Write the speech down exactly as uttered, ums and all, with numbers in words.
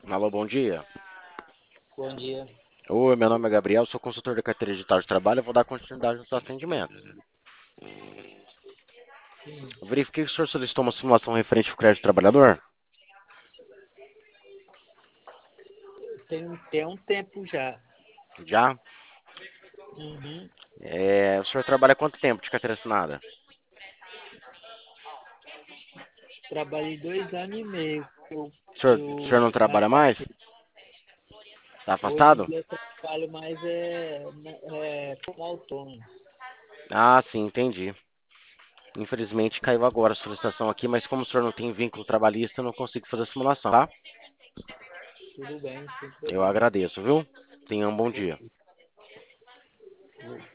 Alô, bom dia. Bom dia. Oi, meu nome é Gabriel, sou consultor da carteira digital de trabalho. Eu vou dar continuidade no seu atendimento. Sim, Eu verifiquei que o senhor solicitou uma simulação referente ao crédito trabalhador. tem, tem um tempo já. Já? Uhum. É, o senhor trabalha há quanto tempo de carteira assinada? Trabalhei dois anos e meio. Eu, O senhor, o senhor eu não me trabalha mais? afastei. Está Hoje em afastado? dia eu trabalho mais é, é, como autônomo. Ah, sim, entendi. Infelizmente caiu agora a solicitação aqui, mas como o senhor não tem vínculo trabalhista, eu não consigo fazer a simulação, tá? Tudo bem, sem Eu problema. agradeço, viu? Tenha um bom dia. Ok.